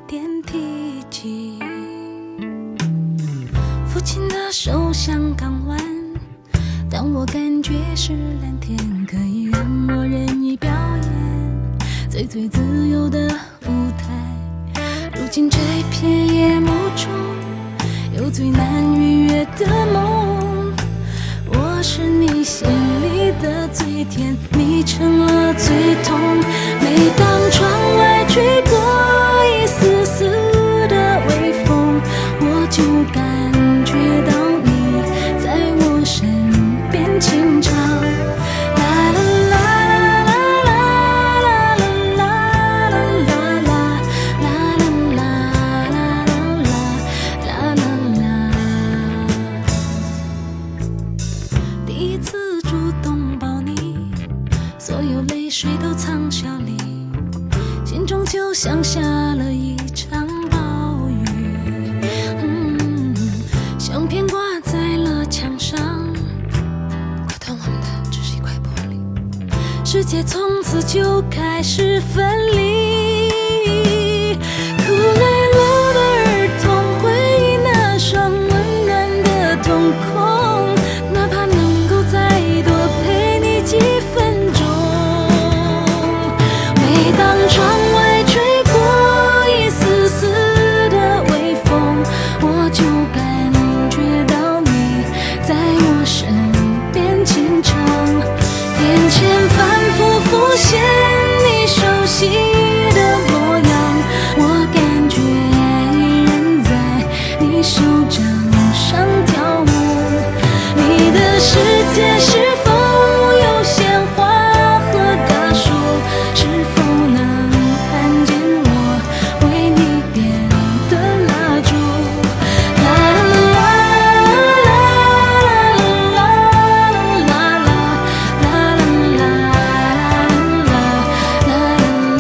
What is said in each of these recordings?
点提起。父亲的手像港湾，当我感觉是蓝天，可以让我任意表演最自由的舞台。如今这片夜幕中，有最难逾越的梦，我是你心里的最甜，你成了最痛。每当窗外吹过一丝丝的微风，我就感觉到你在我身边轻唱。啦啦啦啦啦啦啦啦啦啦啦啦啦。第一次主动抱你，所有泪水都藏笑里，心中就像下了一场暴雨。相片挂在了墙上，快断我们的只是一块玻璃，世界从此就开始分离。哭累了的儿童回忆那双温暖的瞳孔，哪怕能够再多陪你几分钟。每当窗外吹过一丝丝的微风，我就感觉到你在我身边轻唱。眼前反复浮现你熟悉的模样，我感觉依然在你手掌上跳舞。你的世界是否有鲜花和大树？是否能看见我为你点的蜡烛？啦啦啦啦啦啦啦啦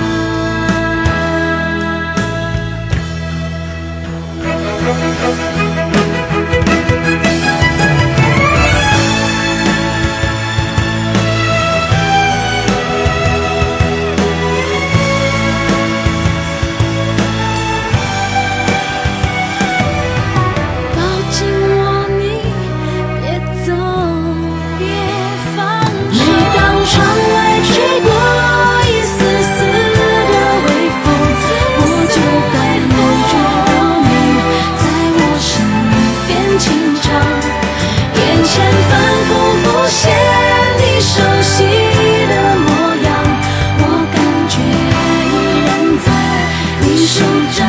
抱紧我，你别走，别放手。每当窗外吹过一丝丝的微风，我就感觉到你在我身边轻唱。眼前反复浮现你熟悉的模样，我感觉依然在你手掌